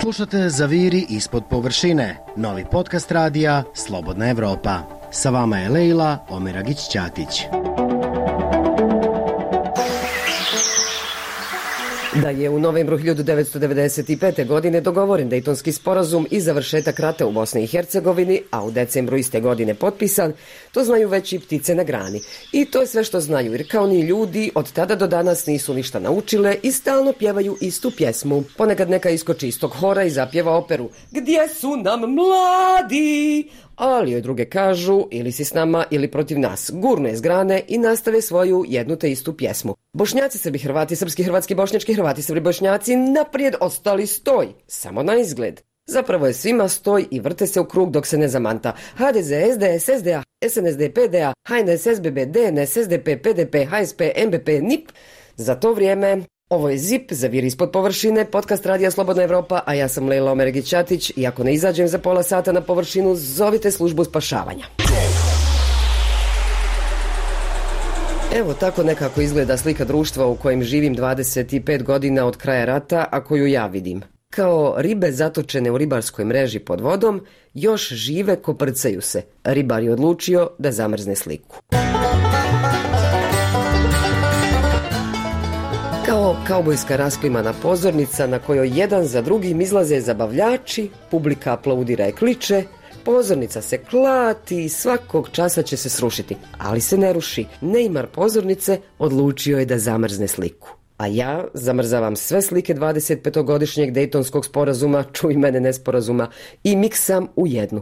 Slušate Zaviri ispod površine, novi podcast radija Slobodna Evropa. Sa vama je Lejla Omeragić-Ćatić. Da je u novembru 1995. godine dogovoren Dejtonski sporazum i završetak rata u Bosni i Hercegovini, a u decembru iste godine potpisan, to znaju već i ptice na grani. I to je sve što znaju, jer kao ni ljudi od tada do danas nisu ništa naučile i stalno pjevaju istu pjesmu. Ponekad neka iskoči iz tog hora i zapjeva operu "Gdje su nam mladi?", ali joj druge kažu ili si s nama ili protiv nas, gurnu je s grane i nastave svoju jednu te istu pjesmu. Bošnjaci, Srbi, Hrvati, srpski, hrvatski, bošnjački, Hrvati, Srbi, Bošnjaci, naprijed, ostali stoj, samo na izgled. Zapravo je svima stoj i vrte se u krug dok se ne zamanta. HDZ, SDS, SDA, SNSD, PDA, HNS, SBB, DNS, SDP, PDP, HSP, MBP, NIP. Za to vrijeme ovo je ZIP, Zaviri ispod površine, podcast radija Slobodna Evropa, a ja sam Lejla Omeragić-Ćatić i ako ne izađem za pola sata na površinu, zovite službu spašavanja. Evo tako nekako izgleda slika društva u kojem živim 25 godina od kraja rata, a koju ja vidim. Kao ribe zatočene u ribarskoj mreži pod vodom, još žive koprcaju se. Ribar je odlučio da zamrzne sliku. Kao kaubojska rasklimana pozornica na kojoj jedan za drugim izlaze zabavljači, publika aplaudira i kliče, pozornica se klati i svakog časa će se srušiti, ali se ne ruši. Neymar pozornice odlučio je da zamrzne sliku. A ja zamrzavam sve slike 25-godišnjeg Dejtonskog sporazuma, čuj mene nesporazuma, i miksam u jednu.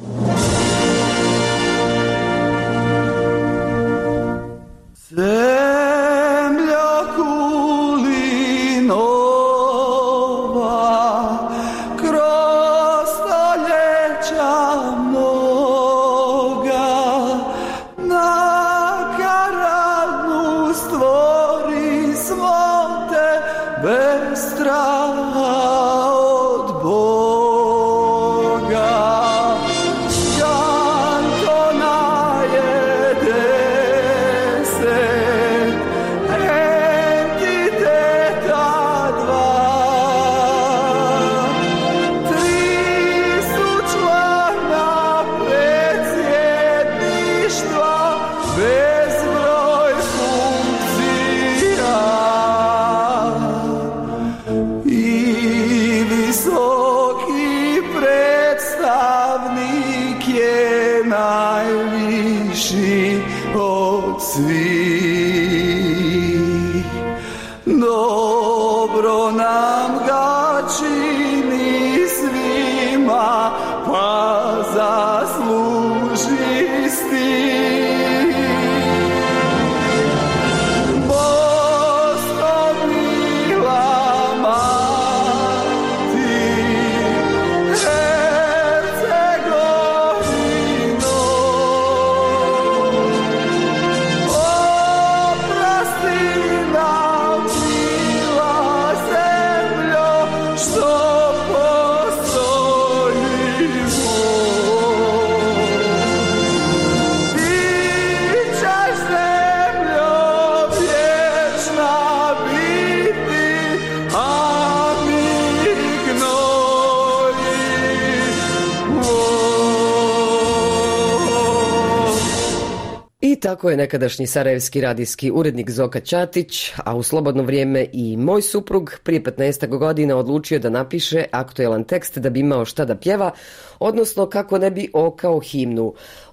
Tako je nekadašnji sarajevski radijski urednik Zoka Ćatić, a u slobodno vrijeme i moj suprug prije 15 godina odlučio da napiše aktuelan tekst da bi imao šta da pjeva, odnosno kako ne bi okao himnu.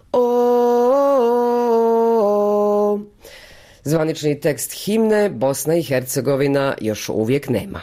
Zvanični tekst himne Bosna i Hercegovina još uvijek nema.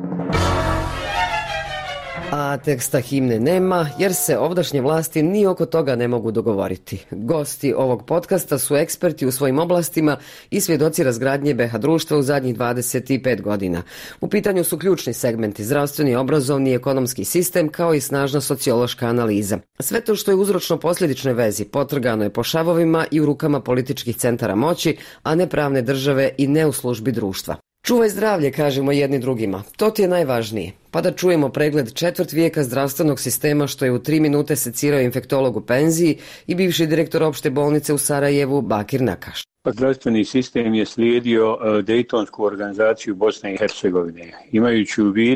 A teksta himne nema jer se ovdašnje vlasti ni oko toga ne mogu dogovoriti. Gosti ovog podcasta su eksperti u svojim oblastima i svjedoci razgradnje BiH društva u zadnjih 25 godina. U pitanju su ključni segmenti: zdravstveni, obrazovni, ekonomski sistem kao i snažna sociološka analiza. Sve to što je uzročno posljedičnoj vezi potrgano je po šavovima i u rukama političkih centara moći, a ne pravne države i ne u službi društva. Čuvaj zdravlje, kažemo jedni drugima. To ti je najvažnije. Pa da čujemo pregled četvrt vijeka zdravstvenog sistema što je u 3 minute secirao infektolog u penziji i bivši direktor opšte bolnice u Sarajevu Bakir Nakaš. Zdravstveni sistem je slijedio Dejtonsku organizaciju Bosne i Hercegovine. Imajući u vidu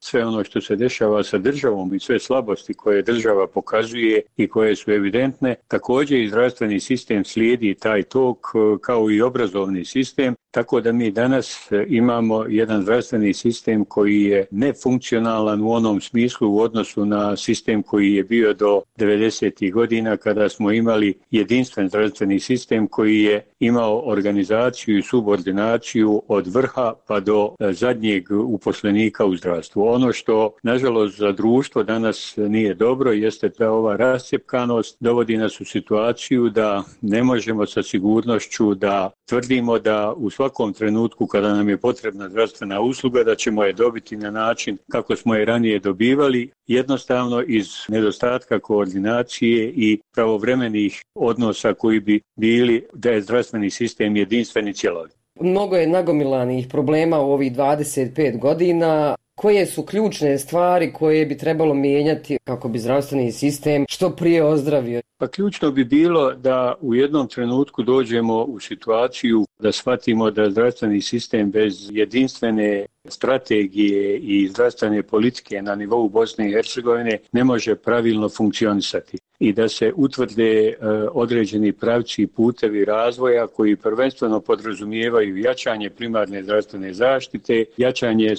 sve ono što se dešava sa državom i sve slabosti koje država pokazuje i koje su evidentne, također i zdravstveni sistem slijedi taj tok kao i obrazovni sistem, tako da mi danas imamo jedan zdravstveni sistem koji je nefunkcionalan u onom smislu u odnosu na sistem koji je bio do 90. godina kada smo imali jedinstven zdravstveni sistem koji je imao organizaciju i subordinaciju od vrha pa do zadnjeg uposlenika u zdravstvu. Ono što nažalost za društvo danas nije dobro jeste da ova rascjepkanost dovodi nas u situaciju da ne možemo sa sigurnošću da tvrdimo da u svakom trenutku kada nam je potrebna zdravstvena usluga da ćemo je dobiti na način kako smo je ranije dobivali, jednostavno iz nedostatka koordinacije i pravovremenih odnosa koji bi bili da je zdravstveni sistem jedinstven i cjelovit. Mnogo je nagomilanih problema u ovih 25 godina. Koje su ključne stvari koje bi trebalo mijenjati kako bi zdravstveni sistem što prije ozdravio? Pa ključno bi bilo da u jednom trenutku dođemo u situaciju da shvatimo da zdravstveni sistem bez jedinstvene strategije i zdravstvene politike na nivou Bosne i Hercegovine ne može pravilno funkcionisati i da se utvrde određeni pravci i putevi razvoja koji prvenstveno podrazumijevaju jačanje primarne zdravstvene zaštite, jačanje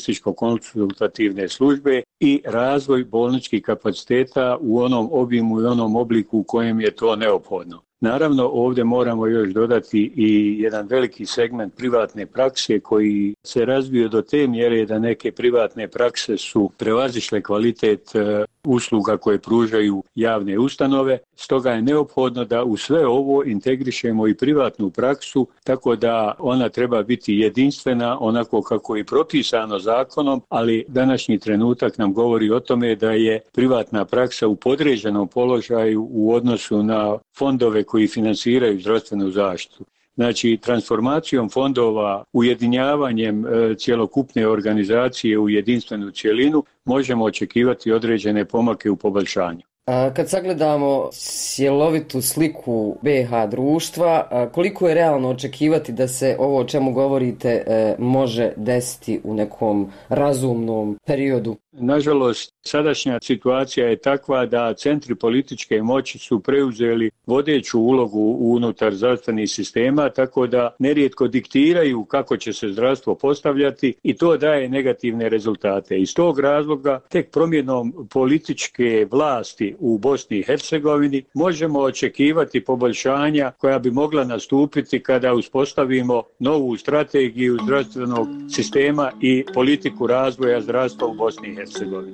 specijalističko-konsultativne službe i razvoj bolničkih kapaciteta u onom obimu i onom obliku u kojem je to neophodno. Naravno, ovdje moramo još dodati i jedan veliki segment privatne prakse koji se razvio do te mjere da neke privatne prakse su prevazišle kvalitet usluga koje pružaju javne ustanove. Stoga je neophodno da u sve ovo integrišemo i privatnu praksu tako da ona treba biti jedinstvena onako kako je propisano zakonom, ali današnji trenutak nam govori o tome da je privatna praksa u podređenom položaju u odnosu na fondove koji financiraju zdravstvenu zaštitu. Znači, transformacijom fondova, ujedinjavanjem cjelokupne organizacije u jedinstvenu cjelinu možemo očekivati određene pomake u poboljšanju. Kad sagledamo cjelovitu sliku BiH društva, koliko je realno očekivati da se ovo o čemu govorite može desiti u nekom razumnom periodu? Nažalost, sadašnja situacija je takva da centri političke moći su preuzeli vodeću ulogu unutar zdravstvenih sistema, tako da nerijetko diktiraju kako će se zdravstvo postavljati i to daje negativne rezultate. Iz tog razloga tek promjenom političke vlasti u Bosni i Hercegovini možemo očekivati poboljšanja koja bi mogla nastupiti kada uspostavimo novu strategiju zdravstvenog sistema i politiku razvoja zdravstva u Bosni i Hercegovini.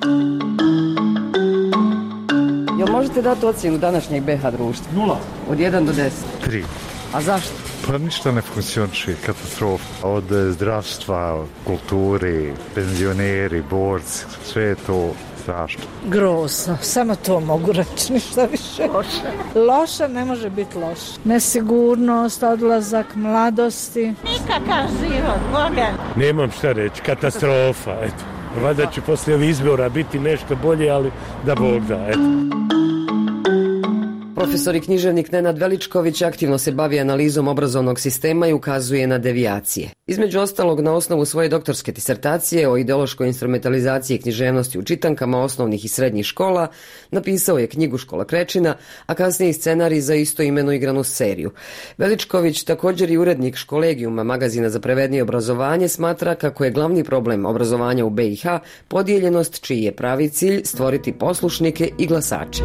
Jel možete dati ocjenu današnjeg BiH društva? 0. Od 1 do 10? 3. A zašto? Pa ništa ne funkcioniše, katastrofa. Od zdravstva, kulturi, penzioneri, borci, sve je to strašno. Grozno, samo to mogu reći, ništa više. Loša ne može biti loša. Nesigurnost, odlazak mladosti. Nikakav život, Boga. Nemam šta reći, katastrofa, eto. Valjda će poslije ovih izbora biti nešto bolje, ali da Bog da, eto. Profesor i književnik Nenad Veličković aktivno se bavi analizom obrazovnog sistema i ukazuje na devijacije. Između ostalog, na osnovu svoje doktorske disertacije o ideološkoj instrumentalizaciji književnosti u čitankama osnovnih i srednjih škola napisao je knjigu Škola Krečina, a kasnije i scenarij za istoimenu igranu seriju. Veličković, također i urednik Školegijuma, magazina za pravednije obrazovanje, smatra kako je glavni problem obrazovanja u BiH podijeljenost čiji je pravi cilj stvoriti poslušnike i glasače.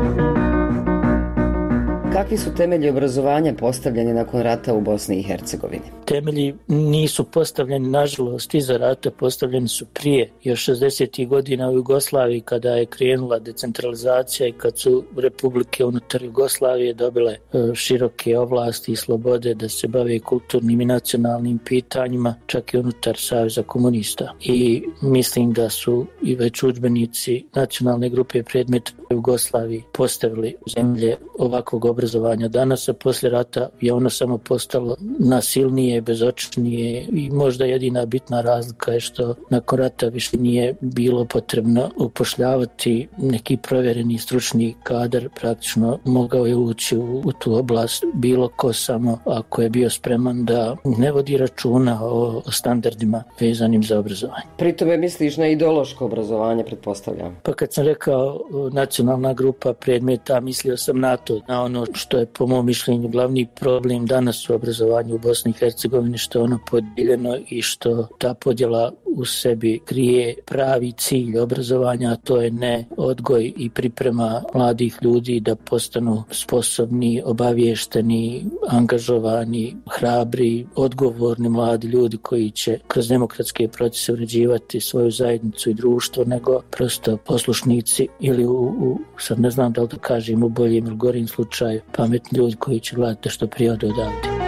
Kakvi su temelji obrazovanja postavljeni nakon rata u Bosni i Hercegovini? Temelji nisu postavljeni, nažalost, iza rata, postavljeni su prije, još 60. godina u Jugoslaviji kada je krenula decentralizacija i kad su republike unutar Jugoslavije dobile široke ovlasti i slobode da se bave kulturnim i nacionalnim pitanjima, čak i unutar Saveza komunista. I mislim da su i već udžbenici nacionalne grupe predmet Jugoslaviji postavili zemlje ovakvog obrazovanja. Danas, a poslije rata, je ono samo postalo nasilnije, bezočnije i možda jedina bitna razlika je što nakon rata više nije bilo potrebno upošljavati neki provjereni stručni kadar, praktično mogao je ući u tu oblast bilo ko, samo ako je bio spreman da ne vodi računa o standardima vezanim za obrazovanje. Pri tome misliš na ideološko obrazovanje, pretpostavljam? Pa kad sam rekao nacionalna grupa predmeta, mislio sam na to, na ono što je po mom mišljenju glavni problem danas u obrazovanju u Bosni i Hercegovini, što je ono podijeljeno i što ta podjela u sebi krije pravi cilj obrazovanja, a to je ne odgoj i priprema mladih ljudi da postanu sposobni, obavješteni, angažovani, hrabri, odgovorni mladi ljudi koji će kroz demokratske procese uređivati svoju zajednicu i društvo, nego prosto poslušnici ili sad ne znam da li to kažem u boljem ili gorim slučaju, pametni ljudi koji će gledati što prije odavde.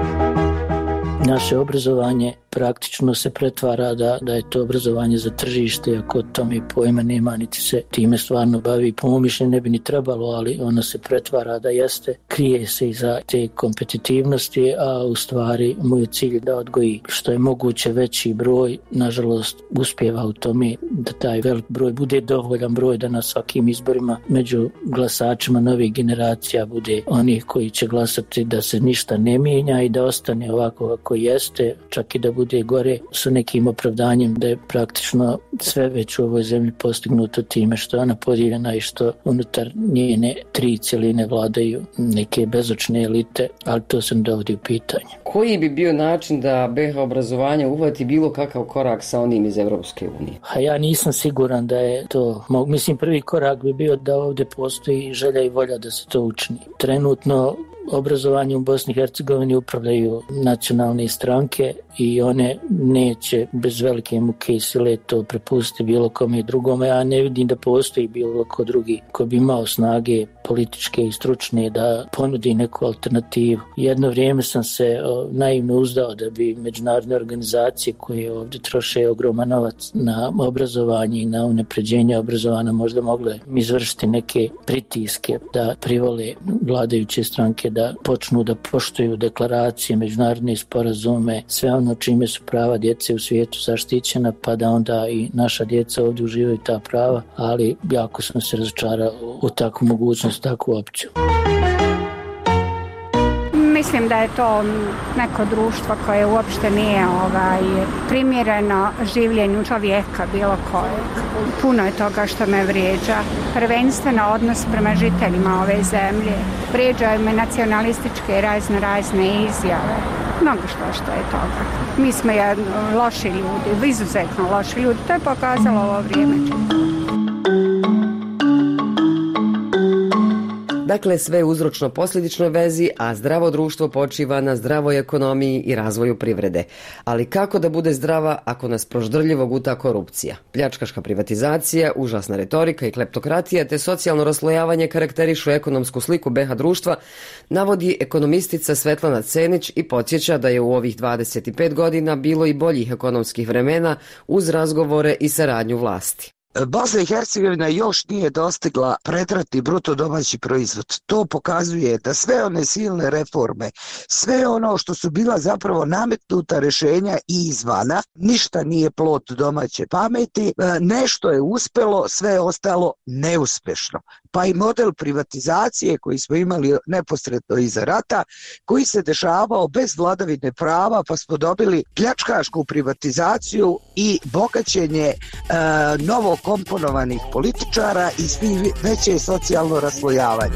Naše obrazovanje praktično se pretvara da je to obrazovanje za tržište, ako tome pojma nema, niti se time stvarno bavi. Po mom mišljenju ne bi ni trebalo, ali ono se pretvara da jeste, krije se iza te kompetitivnosti, a u stvari moj cilj da odgoji što je moguće veći broj. Nažalost, uspijeva u tome da taj velik broj bude dovoljan broj da na svakim izborima među glasačima novih generacija bude onih koji će glasati da se ništa ne mijenja i da ostane ovako kako jeste, čak i da bude gore, sa nekim opravdanjem da je praktično sve već u ovoj zemlji postignuto time što je ona podijeljena i što unutar njene 3 cjeline vladaju neke bezočne elite, ali to se ne dovodi u pitanje. Koji bi bio način da BiH obrazovanje uhvati bilo kakav korak sa onim iz Europske unije? A ja nisam siguran da je to, mislim prvi korak bi bio da ovdje postoji želja i volja da se to učini. Trenutno obrazovanje u Bosni i Hercegovini upravljaju nacionalne stranke i one neće bez velike muke i sile to prepustiti bilo kome drugome. Ja ne vidim da postoji bilo ko drugi ko bi imao snage političke i stručne da ponudi neku alternativu. Jedno vrijeme sam se naivno uzdao da bi međunarodne organizacije koje ovdje troše ogroman novac na obrazovanje i na unapređenje obrazovanja možda mogle izvršiti neke pritiske da privole vladajuće stranke da počnu da poštuju deklaracije, međunarodne sporazume, sve ono čime su prava djece u svijetu zaštićena, pa da onda i naša djeca ovdje uživaju ta prava, ali jako sam se razočarao u takvu mogućnost, takvu opciju. Mislim da je to neko društvo koje uopšte nije primjereno življenju čovjeka bilo kojeg. Puno je toga što me vrijeđa. Prvenstveno odnos prema žiteljima ove zemlje. Vrijeđaju me nacionalističke razne izjave. Mnogo što je toga. Mi smo loši ljudi, izuzetno loši ljudi. To je pokazalo ovo vrijeme čitavo. Dakle, sve uzročno posljedičnoj vezi, a zdravo društvo počiva na zdravoj ekonomiji i razvoju privrede. Ali kako da bude zdrava ako nas proždrljivo guta korupcija? Pljačkaška privatizacija, užasna retorika i kleptokratija te socijalno raslojavanje karakterišu ekonomsku sliku BiH društva, navodi ekonomistica Svetlana Cenić i podsjeća da je u ovih 25 godina bilo i boljih ekonomskih vremena uz razgovore i saradnju vlasti. Bosna i Hercegovina još nije dostigla predratni bruto domaći proizvod. To pokazuje da sve one silne reforme, sve ono što su bila zapravo nametnuta rješenja i izvana, ništa nije plod domaće pameti, nešto je uspjelo, sve je ostalo neuspješno. Pa i model privatizacije koji smo imali neposredno iza rata, koji se dešavao bez vladavine prava, pa smo dobili pljačkašku privatizaciju i bogaćenje novo komponovanih političara i svi veće socijalno raslojavanje.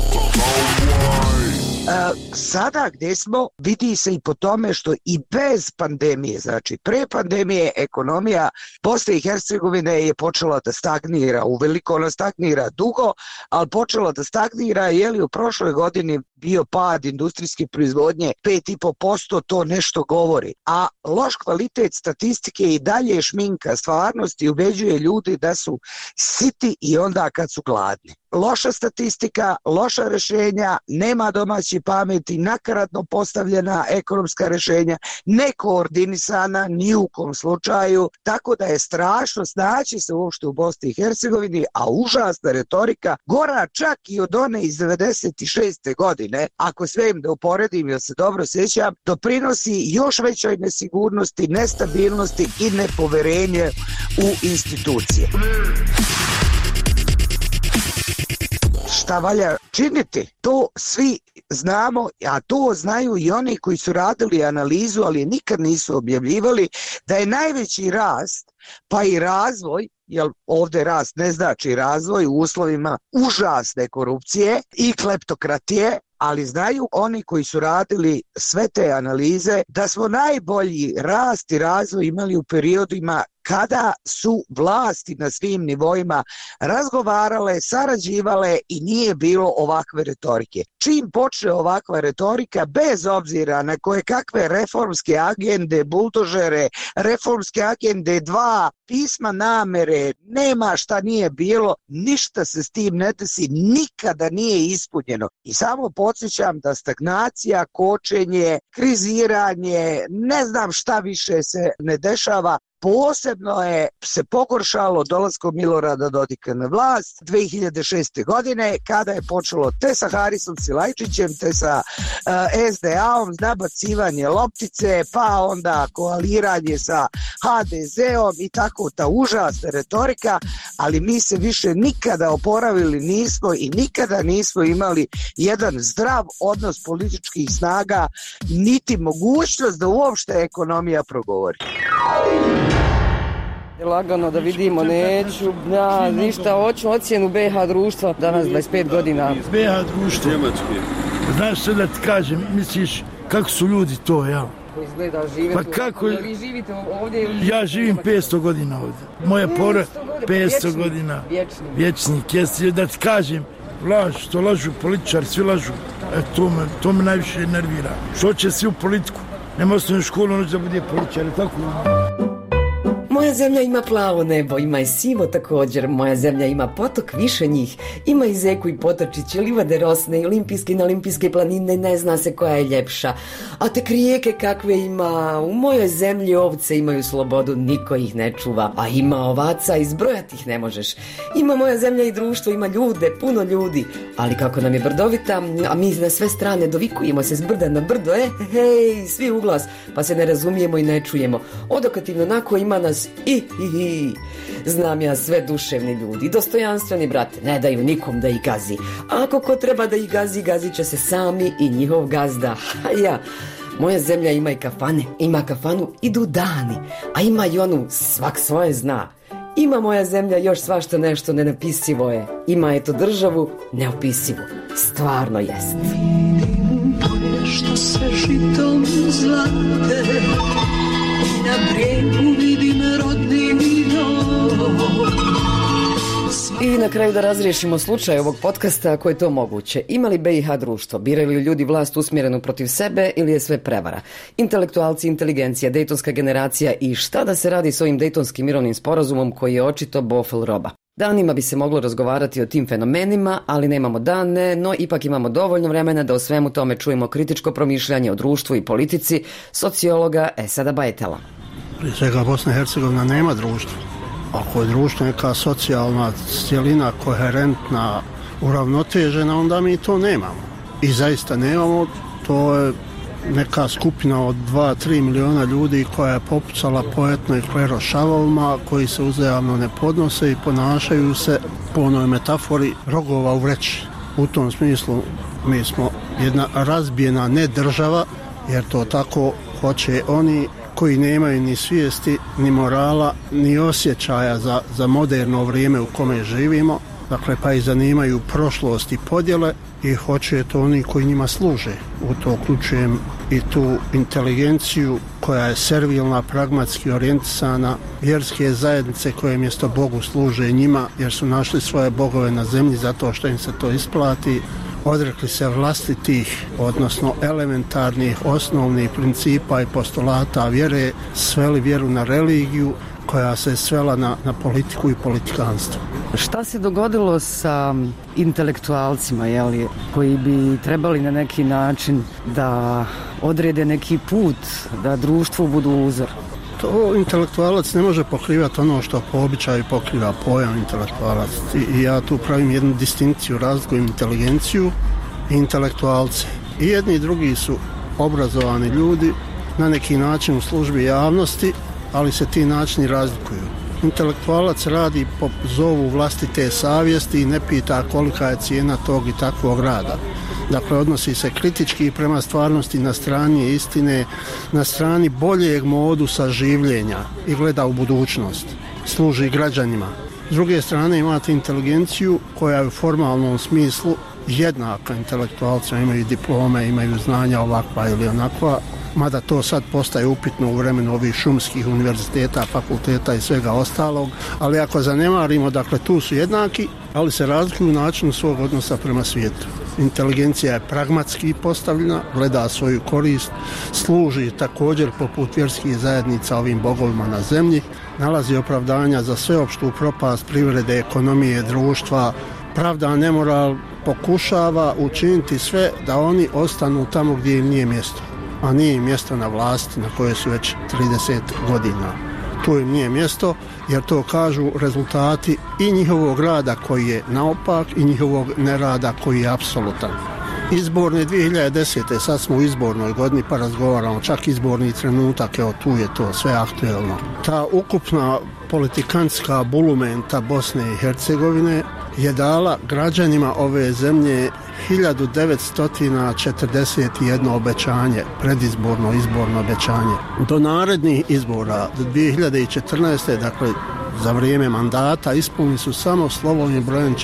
Sada gdje smo vidi se i po tome što i bez pandemije, znači pre pandemije ekonomija Bosne i Hercegovine je počela da stagnira, uveliko ona stagnira dugo, ali počela da stagnira u prošloj godini bio pad industrijske proizvodnje 5,5%, to nešto govori. A loš kvalitet statistike i dalje šminka stvarnost i ubeđuje ljudi da su siti i onda kad su gladni. Loša statistika, loša rješenja, nema domaće pameti, nakaradno postavljena ekonomska rješenja, nekoordinisana ni u kom slučaju, tako da je strašno snaći se uopšte u Bosni i Hercegovini, a užasna retorika, gora čak i od one iz 96. godine, ako sve im da uporedim, jer se dobro sjećam, doprinosi još većoj nesigurnosti, nestabilnosti i nepoverenje u institucije. Šta valja činiti? To svi znamo, a to znaju i oni koji su radili analizu, ali nikad nisu objavljivali, da je najveći rast, pa i razvoj, jer ovdje rast ne znači razvoj u uslovima užasne korupcije i kleptokratije, ali znaju oni koji su radili sve te analize da smo najbolji rast i razvoj imali u periodima kada su vlasti na svim nivoima razgovarale, sarađivale i nije bilo ovakve retorike. Čim počne ovakva retorika, bez obzira na koje kakve reformske agende, buldožere, reformske agende 2, pisma namere, nema šta nije bilo, ništa se s tim ne desi, nikada nije ispunjeno. I samo podsjećam da stagnacija, kočenje, kriziranje, ne znam šta više se ne dešava. Posebno je se pogoršalo dolaskom Milorada Dodika na vlast 2006. godine, kada je počelo te sa Harisom Silajčićem, te sa SDA-om, nabacivanje loptice, pa onda koaliranje sa HDZ-om i tako ta užasna retorika, ali mi se više nikada oporavili nismo i nikada nismo imali jedan zdrav odnos političkih snaga, niti mogućnost da uopšte ekonomija progovori. Lagano da vidimo, neću, ništa, hoću ocjenu BiH društva, danas 25 godina. BiH društvo, znaš sve da ti kažem, misliš kako su ljudi to, ja? Izgleda, živite, pa kako, vi živite ovdje ili... Ja živim 500 godina ovdje, moja pora 500 godina, vječnik, jesi da ti kažem, što lažu političari, svi lažu, to me najviše nervira, što će svi u politiku, nema osnovnu školu, noć da bude političar, tako. Moja zemlja ima plavo nebo, ima i sivo također. Moja zemlja ima potok, više njih. Ima i zeku i potočiće, livade rosne i olimpijske i neolimpijske planine, ne zna se koja je ljepša. A tek rijeke kakve ima. U mojoj zemlji ovce imaju slobodu, niko ih ne čuva. A ima ovaca, izbrojati ih ne možeš. Ima moja zemlja i društvo, ima ljude, puno ljudi. Ali kako nam je brdovita, a mi na sve strane dovikujemo se s brda na brdo, hej, svi u glas, pa se ne razumijemo i ne čujemo. Odokativno onako ima nas Znam ja sve duševni ljudi, dostojanstveni brate, ne daju nikom da ih gazi. A ako ko treba da ih gazi, gazit će se sami i njihov gazda. Moja zemlja ima i kafane, ima kafanu, idu dani, a ima i onu svak svoje zna. Ima moja zemlja još svašta nešto nenapisivo je. Ima eto državu neopisivu. Stvarno jest. Vidim polje što se žitom zlate i na brijegu vidim rodni dom. I na kraju da razriješimo slučaj ovog podcasta ako je to moguće. Ima li BiH društvo? Biraju li ljudi vlast usmjerenu protiv sebe ili je sve prevara? Intelektualci, inteligencija, dejtonska generacija i šta da se radi s ovim dejtonskim mirovnim sporazumom koji je očito bofel roba? Danima bi se moglo razgovarati o tim fenomenima, ali nemamo dane, no ipak imamo dovoljno vremena da o svemu tome čujemo kritičko promišljanje o društvu i politici sociologa Esada Bajetela. Prije svega Bosna i Hercegovina nema društva. Ako je društvo neka socijalna cjelina, koherentna, uravnotežena, onda mi to nemamo. I zaista nemamo, to je neka skupina od 2-3 miliona ljudi koja je popucala po etno i klerošavovima, koji se uzajamno ne podnose i ponašaju se po onoj metafori rogova u vreći. U tom smislu mi smo jedna razbijena ne država, jer to tako hoće oni koji nemaju ni svijesti, ni morala, ni osjećaja za moderno vrijeme u kome živimo, dakle pa i zanimaju prošlost i podjele i hoće to oni koji njima služe. U to uključujem i tu inteligenciju koja je servilna, pragmatski orijentisana, vjerske zajednice koje mjesto Bogu služe njima jer su našli svoje bogove na zemlji zato što im se to isplati. odrekli se vlastitih, odnosno elementarnih, osnovnih principa i postulata vjere, sveli vjeru na religiju koja se svela na politiku i politikanstvo. Šta se dogodilo sa intelektualcima, koji bi trebali na neki način da odrede neki put, da društvu budu uzor? To intelektualac ne može pokrivati ono što po običaju pokriva pojam intelektualac. I ja tu pravim jednu distinkciju, razlikujem inteligenciju i intelektualce. I jedni i drugi su obrazovani ljudi, na neki način u službi javnosti, ali se ti načini razlikuju. Intelektualac radi po zovu vlastite savjesti i ne pita kolika je cijena tog i takvog rada. Dakle, odnosi se kritički prema stvarnosti na strani istine, na strani boljeg modusa življenja i gleda u budućnost. Služi građanima. S druge strane imate inteligenciju koja je u formalnom smislu jednaka intelektualcima, imaju diplome, imaju znanja ovakva ili onakva, mada to sad postaje upitno u vremenu ovih šumskih univerziteta, fakulteta i svega ostalog, ali ako zanemarimo, dakle tu su jednaki, ali se razlikuju u načinu svog odnosa prema svijetu. Inteligencija je pragmatski postavljena, gleda svoju korist, služi također poput vjerskih zajednica ovim bogovima na zemlji, nalazi opravdanja za sveopštu propast privrede, ekonomije, društva, pravda, nemoral, pokušava učiniti sve da oni ostanu tamo gdje im nije mjesto. A nije im mjesto na vlasti na kojoj su već 30 godina. Tu im nije mjesto jer to kažu rezultati i njihovog rada koji je naopak i njihovog nerada koji je apsolutan. Izborne 2010. sad smo u izbornoj godini pa razgovaramo, čak izborni trenutak, evo tu je to sve aktuelno. Ta ukupna politikantska bulumenta Bosne i Hercegovine je dala građanima ove zemlje 1941 obećanje, predizborno, izborno obećanje. Do narednih izbora, do 2014. dakle za vrijeme mandata, ispunili su samo slovom i brojem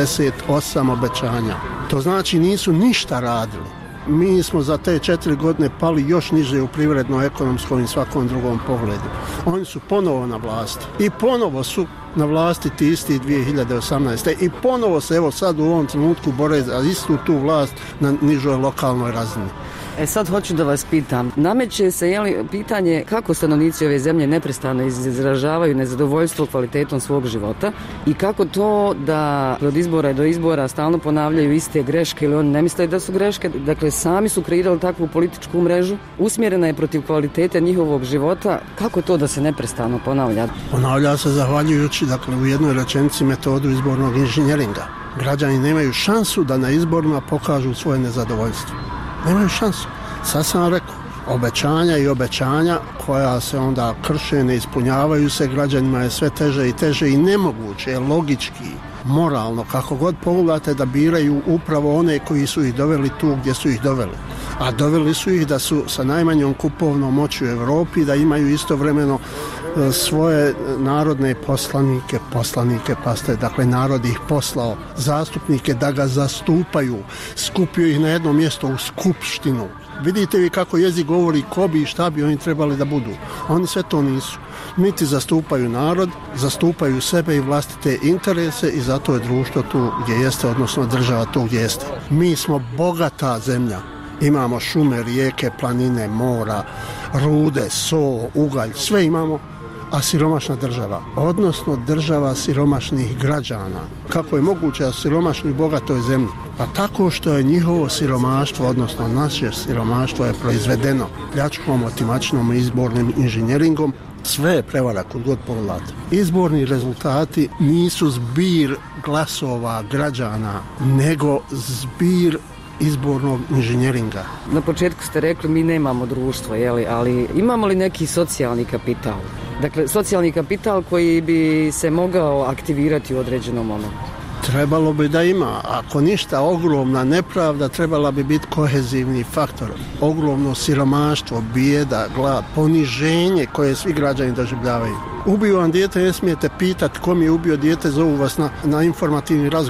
48 obećanja. To znači nisu ništa radili. Mi smo za te 4 godine pali još niže u privredno, ekonomskom i svakom drugom pogledu. Oni su ponovo na vlasti. I ponovo su na vlasti ti isti 2018. I ponovo se evo sad u ovom trenutku bore za istu tu vlast na nižoj lokalnoj razini. Sad hoću da vas pitam, nameće se pitanje kako stanovnici ove zemlje neprestano izražavaju nezadovoljstvo kvalitetom svog života i kako to da od izbora do izbora stalno ponavljaju iste greške ili oni ne misle da su greške, dakle sami su kreirali takvu političku mrežu, usmjerena je protiv kvalitete njihovog života, kako to da se neprestano ponavlja? Ponavlja se zahvaljujući, dakle, u jednoj rečenici metodu izbornog inženjeringa. Građani nemaju šansu da na izborima pokažu svoje nezadovoljstvo. Nemaju šansu. Sad sam rekao, obećanja i obećanja koja se onda krše, ne ispunjavaju se, građanima je sve teže i teže i nemoguće je logički, moralno, kako god pogledate, da biraju upravo one koji su ih doveli tu gdje su ih doveli. A doveli su ih da su sa najmanjom kupovnom moći u Europi, da imaju istovremeno svoje narodne poslanike, dakle narod ih poslao, zastupnike da ga zastupaju, skupio ih na jedno mjesto u skupštinu. Vidite vi kako jezik govori ko bi i šta bi oni trebali da budu. Oni sve to nisu. Niti zastupaju narod, zastupaju sebe i vlastite interese i zato je društvo tu gdje jeste, odnosno država tu gdje jeste. Mi smo bogata zemlja. Imamo šume, rijeke, planine, mora, rude, so, ugalj, sve imamo, a siromašna država, odnosno država siromašnih građana. Kako je moguće da siromašni u bogatoj zemlji? Pa tako što je njihovo siromaštvo, odnosno naše siromaštvo je proizvedeno pljačkom, otimačinom i izbornim inženjeringom. Sve je prevara kod god pogledate. Izborni rezultati nisu zbir glasova građana, nego zbir izbornog inženjeringa. Na početku ste rekli mi nemamo društvo, ali imamo li neki socijalni kapital? Dakle, socijalni kapital koji bi se mogao aktivirati u određenom momentu. Trebalo bi da ima. Ako ništa, ogromna nepravda trebala bi biti kohezivni faktor. Ogromno siromaštvo, bijeda, glad, poniženje koje svi građani doživljavaju. Ubiju vam dijete, ne smijete pitati kom je ubio dijete, zovu vas na informativni razgovor.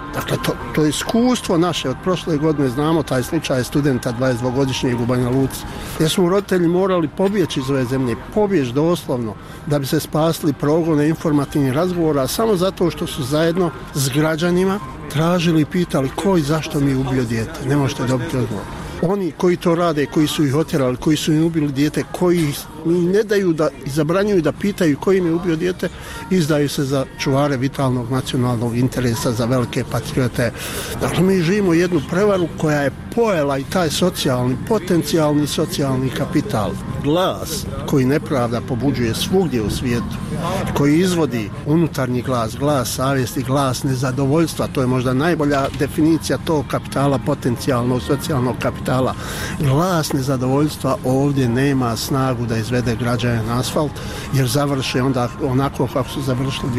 Dakle, to iskustvo naše od prošle godine, znamo taj slučaj studenta 22-godišnjeg u Banja Luci, jer smo roditelji morali pobjeći iz ove zemlje, pobjeći doslovno, da bi se spasili progone informativnih razgovora, samo zato što su zajedno s građanima tražili i pitali ko i zašto mi je ubio dijete. Ne možete dobiti odgovor. Oni koji to rade, koji su ih otjerali, koji su im ubili dijete, koji ne daju da i zabranjuju da pitaju koji im je ubio dijete, izdaju se za čuvare vitalnog nacionalnog interesa, za velike patriote. Dakle, mi živimo jednu prevaru koja je pojela i taj socijalni, potencijalni socijalni kapital. Glas koji nepravda pobuđuje svugdje u svijetu, koji izvodi unutarnji glas, glas savjesti, glas nezadovoljstva, to je možda najbolja definicija tog kapitala, potencijalnog socijalnog kapitala. Glas nezadovoljstva ovdje nema snagu da izvede građane na asfalt, jer završe onda onako kako su završili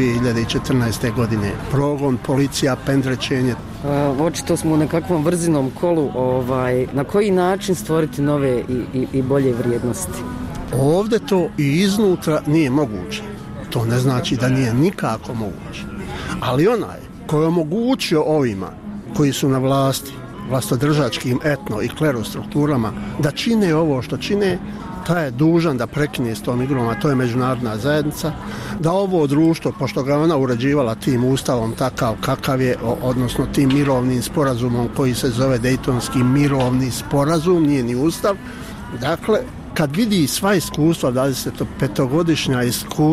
2014. godine. Progon, policija, pendrečenje. Očito smo u nekakvom vrzinom kolu. Na koji način stvoriti nove i bolje vrijednosti? Ovdje to i iznutra nije moguće. To ne znači da nije nikako moguće. Ali onaj koji je omogućio ovima koji su na vlasti, vlastodržačkim etno i klerostrukturama, da čine ovo što čine, taj je dužan da prekine s tom igrom, a to je međunarodna zajednica, da ovo društvo, pošto ga ona uređivala tim ustavom takav kakav je, odnosno tim mirovnim sporazumom koji se zove Dejtonski mirovni sporazum, nije ni ustav, dakle, kad vidi sva iskustva, 25-godišnja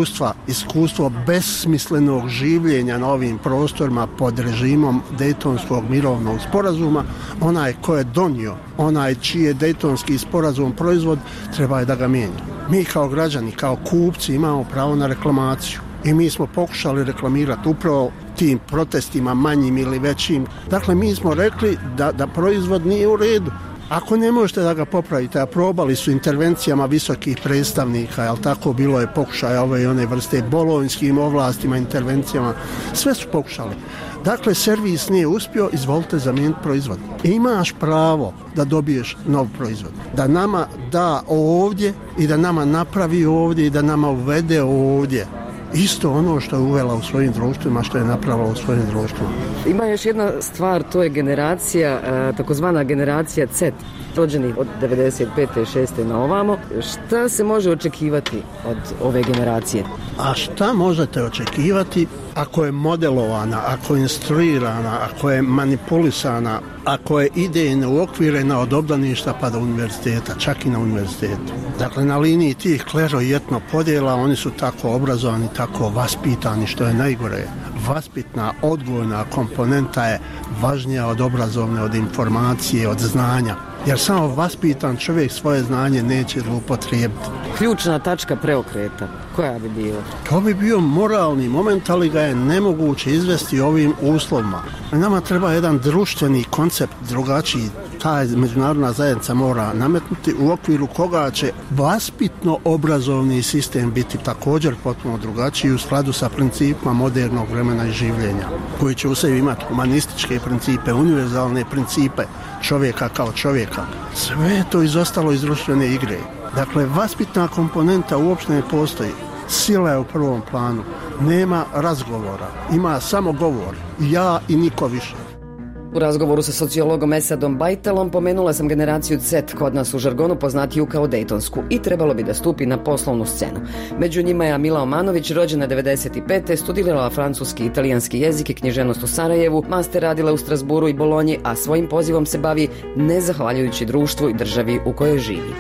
iskustvo besmislenog življenja na ovim prostorima pod režimom Dejtonskog mirovnog sporazuma, onaj ko je donio, onaj čiji je Dejtonski sporazum proizvod, treba je da ga mijenja. Mi kao građani, kao kupci imamo pravo na reklamaciju i mi smo pokušali reklamirati upravo tim protestima manjim ili većim. Dakle, mi smo rekli da proizvod nije u redu. Ako ne možete da ga popravite, a probali su intervencijama visokih predstavnika, jel tako, bilo je pokušaja ove i one vrste, bolonjskim ovlastima, intervencijama, sve su pokušali. Dakle, servis nije uspio, izvolite zamijeniti proizvod. Imaš pravo da dobiješ nov proizvod, da nama da ovdje i da nama napravi ovdje i da nama uvede ovdje. Isto ono što je uvela u svojim društvima, što je napravila u svojim društvima. Ima još jedna stvar, to je generacija, takozvana generacija Z, rođenih od 95. i 6. na ovamo. Šta se može očekivati od ove generacije? A šta možete očekivati ako je modelovana, ako je instruirana, ako je manipulisana, ako je idejno uokvirena od obdaništa pa do univerziteta, čak i na univerzitetu. Dakle, na liniji tih klero i etno podjela oni su tako obrazovani, tako vaspitani, što je najgore. Vaspitna, odgojna komponenta je važnija od obrazovne, od informacije, od znanja. Jer samo vaspitan čovjek svoje znanje neće zloupotrijebiti. Ključna tačka preokreta, koja bi bila? To bi bio moralni moment, ali ga je nemoguće izvesti ovim uslovima. Nama treba jedan društveni koncept drugačiji. Ta međunarodna zajednica mora nametnuti u okviru koga će vaspitno obrazovni sistem biti također potpuno drugačiji u skladu sa principima modernog vremena i življenja, koji će u sebi imati humanističke principe, univerzalne principe čovjeka kao čovjeka. Sve je to izostalo iz društvene igre. Dakle, vaspitna komponenta uopšte ne postoji. Sila je u prvom planu. Nema razgovora. Ima samo govor. Ja i niko više. U razgovoru sa sociologom Esadom Bajtelom pomenula sam generaciju Z, kod nas u žargonu poznatiju kao Dejtonsku, i trebalo bi da stupi na poslovnu scenu. Među njima je Amila Omanović, rođena 95. studirala francuski i italijanski jezik i književnost u Sarajevu, master radila u Strasburu i Bolonji, a svojim pozivom se bavi nezahvaljujući društvu i državi u kojoj živi.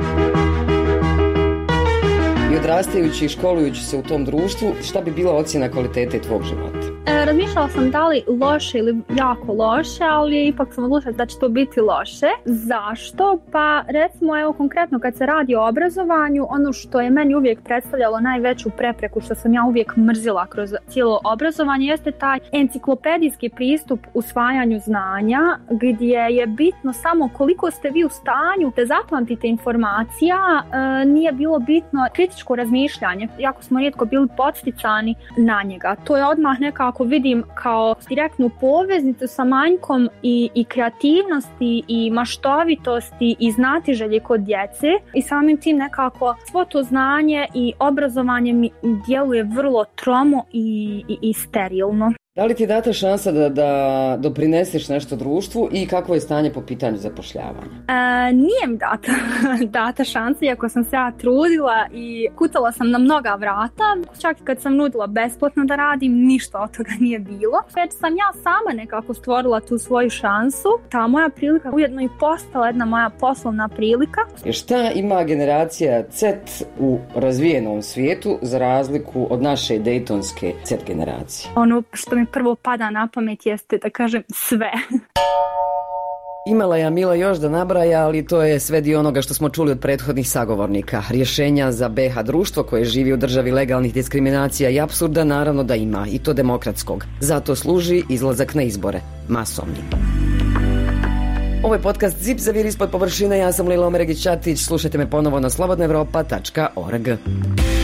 I odrastajući i školujući se u tom društvu, šta bi bila ocjena kvalitete tvog života? Razmišljala sam da li loše ili jako loše, ali ipak sam odlučila da će to biti loše. Zašto? Pa recimo, evo konkretno kad se radi o obrazovanju, ono što je meni uvijek predstavljalo najveću prepreku, što sam ja uvijek mrzila kroz cijelo obrazovanje, jeste taj enciklopedijski pristup usvajanju znanja, gdje je bitno samo koliko ste vi u stanju da zapamtite informacija, nije bilo bitno kritičko razmišljanje. Jako smo rijetko bili podsticani na njega. To je odmah nekako vidim kao direktnu poveznicu sa manjkom i kreativnosti i maštovitosti i znatiželje kod djece, i samim tim nekako svo to znanje i obrazovanje mi djeluje vrlo tromo i sterilno. Da li ti je data šansa da doprineseš nešto društvu i kakvo je stanje po pitanju zapošljavanja? Nije mi data šansa, iako sam se ja trudila i kucala sam na mnoga vrata. Čak i kad sam nudila besplatno da radim, ništa od toga nije bilo. Već sam ja sama nekako stvorila tu svoju šansu. Ta moja prilika ujedno i postala jedna moja poslovna prilika. Šta ima generacija Z u razvijenom svijetu za razliku od naše dejtonske Z generacije? Ono što mi prvo pada na pamet jeste, da kažem, sve. Imala je Mila još da nabraja, ali to je sve dio onoga što smo čuli od prethodnih sagovornika. Rješenja za BiH društvo koje živi u državi legalnih diskriminacija i apsurda naravno da ima, i to demokratskog. Zato služi izlazak na izbore, masovni. Ovo je podcast Zip zaviri ispod površine, ja sam Leila Omeregić-Ćatić, slušajte me ponovo na slobodnaevropa.org.